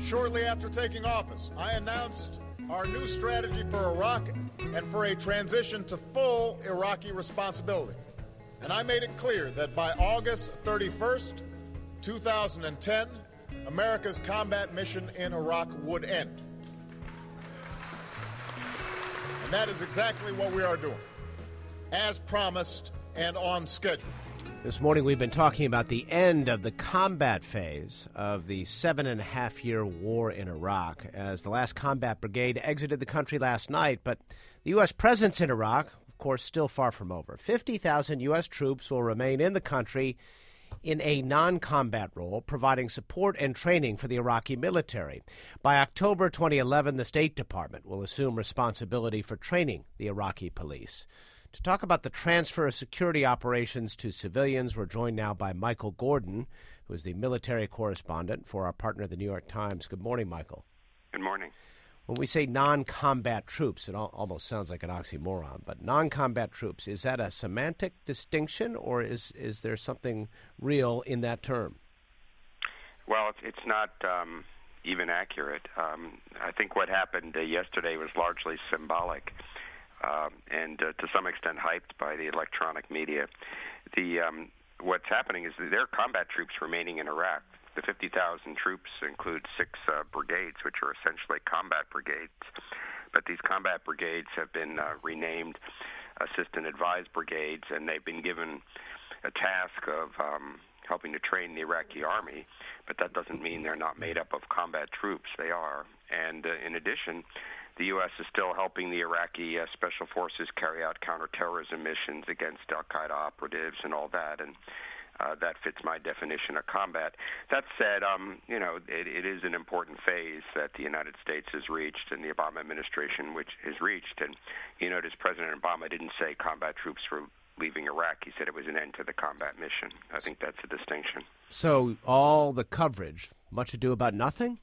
Shortly after taking office, I announced our new strategy for Iraq and for a transition to full Iraqi responsibility. And I made it clear that by August 31st, 2010, America's combat mission in Iraq would end. And that is exactly what we are doing, as promised and on schedule. This morning we've been talking about the end of the combat phase of the 7.5-year war in Iraq as the last combat brigade exited the country last night. But the U.S. presence in Iraq, of course, still far from over. 50,000 U.S. troops will remain in the country in a non-combat role, providing support and training for the Iraqi military. By October 2011, the State Department will assume responsibility for training the Iraqi police. To talk about the transfer of security operations to civilians, we're joined now by Michael Gordon, who is the military correspondent for our partner, the New York Times. Good morning, Michael. Good morning. When we say non-combat troops, it almost sounds like an oxymoron, but non-combat troops, is that a semantic distinction, or is there something real in that term? Well, it's not even accurate. I think what happened yesterday was largely symbolic. And to some extent hyped by the electronic media. What's happening is that there are combat troops remaining in Iraq. The 50,000 troops include 6 brigades, which are essentially combat brigades. But these combat brigades have been renamed assistant advised brigades, and they've been given a task of helping to train the Iraqi army. But that doesn't mean they're not made up of combat troops. They are. And in addition, the U.S. is still helping the Iraqi special forces carry out counterterrorism missions against al-Qaeda operatives and all that, and that fits my definition of combat. That said, it is an important phase that the United States has reached and the Obama administration which has reached. And you notice President Obama didn't say combat troops were leaving Iraq. He said it was an end to the combat mission. I think that's a distinction. So all the coverage, much ado about nothing?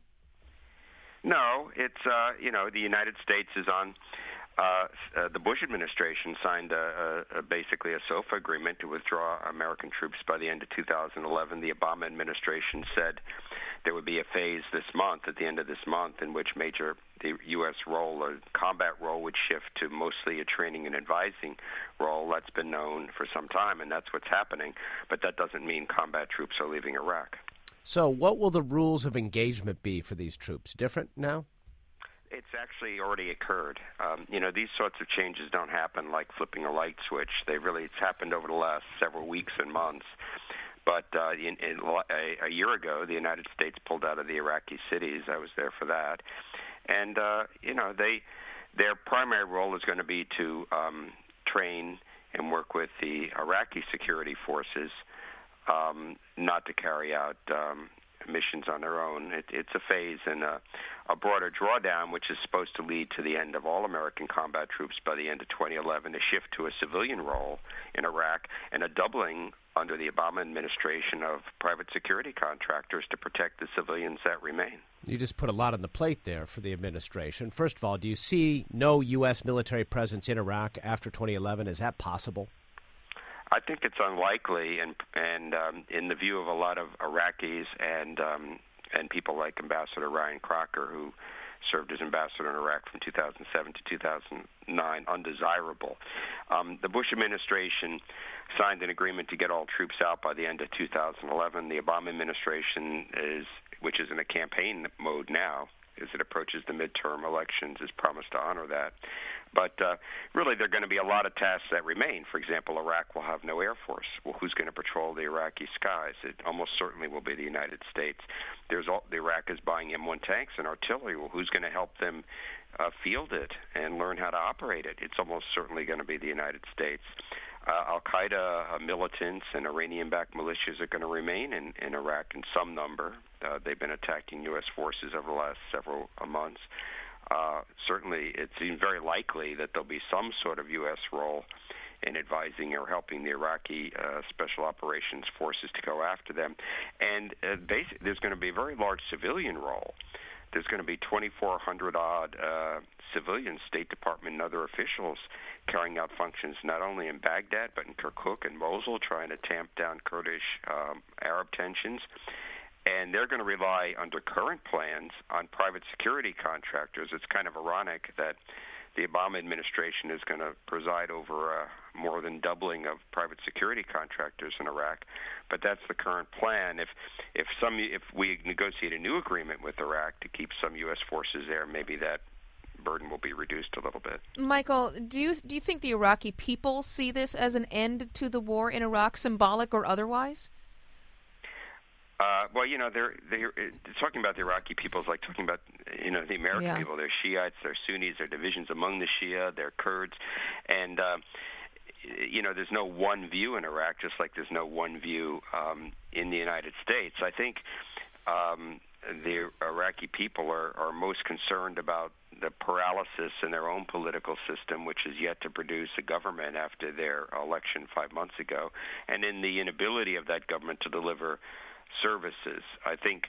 No, it's, the United States is on, the Bush administration signed basically a SOFA agreement to withdraw American troops by the end of 2011. The Obama administration said there would be a phase this month, at the end of this month, in which the U.S. role, or combat role, would shift to mostly a training and advising role. That's been known for some time, and that's what's happening. But that doesn't mean combat troops are leaving Iraq. So what will the rules of engagement be for these troops? Different now? It's actually already occurred. These sorts of changes don't happen like flipping a light switch. It's happened over the last several weeks and months. But a year ago, the United States pulled out of the Iraqi cities. I was there for that. And, their primary role is going to be to train and work with the Iraqi security forces, not to carry out missions on their own. It's a phase in a broader drawdown, which is supposed to lead to the end of all American combat troops by the end of 2011, a shift to a civilian role in Iraq, and a doubling under the Obama administration of private security contractors to protect the civilians that remain. You just put a lot on the plate there for the administration. First of all, do you see no U.S. military presence in Iraq after 2011? Is that possible? I think it's unlikely, and in the view of a lot of Iraqis and people like Ambassador Ryan Crocker, who served as ambassador in Iraq from 2007 to 2009, undesirable. The Bush administration signed an agreement to get all troops out by the end of 2011. The Obama administration which is in a campaign mode now, as it approaches the midterm elections, has promised to honor that. But really, there are going to be a lot of tasks that remain. For example, Iraq will have no air force. Well, who's going to patrol the Iraqi skies? It almost certainly will be the United States. Iraq is buying M1 tanks and artillery. Well, who's going to help them field it and learn how to operate it? It's almost certainly going to be the United States. Al-Qaeda militants and Iranian-backed militias are going to remain in Iraq in some number. They've been attacking U.S. forces over the last several months. Certainly, it seems very likely that there'll be some sort of U.S. role in advising or helping the Iraqi special operations forces to go after them. And there's going to be a very large civilian role. There's going to be 2,400-odd civilian State Department and other officials carrying out functions not only in Baghdad but in Kirkuk and Mosul, trying to tamp down Kurdish Arab tensions. and they're going to rely under current plans on private security contractors. It's kind of ironic that the Obama administration is going to preside over more than doubling of private security contractors in Iraq, but that's the current plan. If we negotiate a new agreement with Iraq to keep some U.S. forces there, maybe that burden will be reduced a little bit. Michael, do you think the Iraqi people see this as an end to the war in Iraq, symbolic or otherwise? Well, they're talking about the Iraqi people is like talking about, the American people. They're Shiites, they're Sunnis, they're divisions among the Shia, they're Kurds, and there's no one view in Iraq, just like there's no one view in the United States. I think the Iraqi people are most concerned about the paralysis in their own political system, which is yet to produce a government after their election 5 months ago, and in the inability of that government to deliver services. I think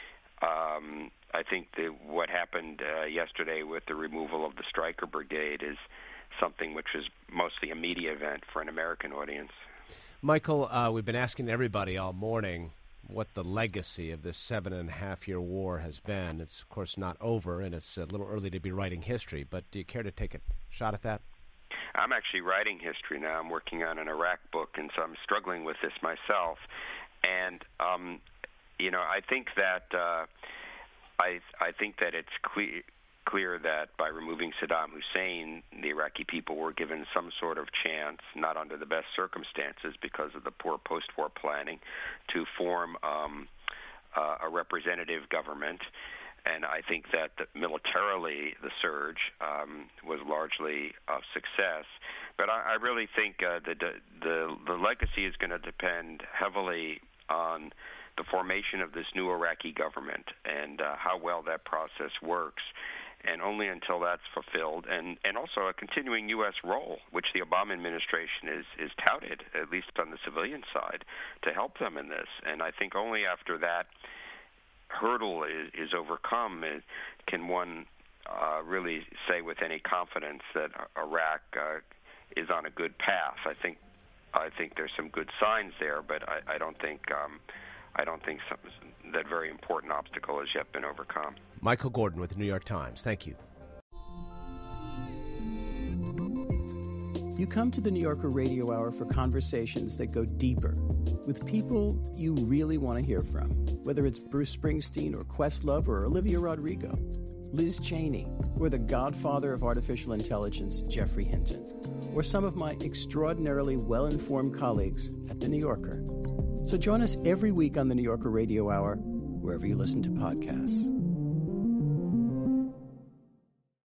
what happened yesterday with the removal of the Stryker Brigade is something which is mostly a media event for an American audience. Michael, we've been asking everybody all morning what the legacy of this 7.5-year war has been. It's, of course, not over, and it's a little early to be writing history, but do you care to take a shot at that? I'm actually writing history now. I'm working on an Iraq book, and so I'm struggling with this myself. And I think that I think that it's clear that by removing Saddam Hussein, the Iraqi people were given some sort of chance, not under the best circumstances because of the poor post-war planning, to form a representative government. And I think that militarily the surge was largely a success. But I really think the legacy is going to depend heavily on the formation of this new Iraqi government and how well that process works. And only until that's fulfilled, and also a continuing U.S. role, which the Obama administration is touted, at least on the civilian side, to help them in this. And I think only after that hurdle is overcome can one really say with any confidence that Iraq is on a good path. I think there's some good signs there, but I don't think that very important obstacle has yet been overcome. Michael Gordon with the New York Times. Thank you. You come to the New Yorker Radio Hour for conversations that go deeper with people you really want to hear from, whether it's Bruce Springsteen or Questlove or Olivia Rodrigo, Liz Cheney, or the godfather of artificial intelligence, Geoffrey Hinton, or some of my extraordinarily well-informed colleagues at The New Yorker. So join us every week on the New Yorker Radio Hour, wherever you listen to podcasts.